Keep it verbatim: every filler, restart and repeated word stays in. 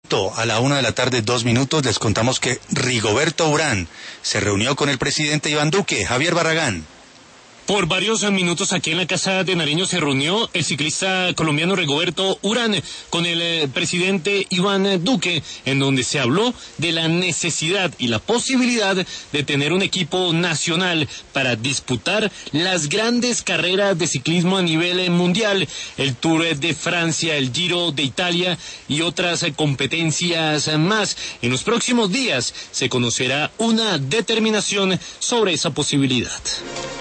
A la una de la tarde, dos minutos, les contamos que Rigoberto Urán se reunió con el presidente Iván Duque. Javier Barragán. Por varios minutos aquí en la Casa de Nariño se reunió el ciclista colombiano Rigoberto Urán con el eh, presidente Iván Duque, en donde se habló de la necesidad y la posibilidad de tener un equipo nacional para disputar las grandes carreras de ciclismo a nivel eh, mundial, el Tour de Francia, el Giro de Italia y otras eh, competencias más. En los próximos días se conocerá una determinación sobre esa posibilidad.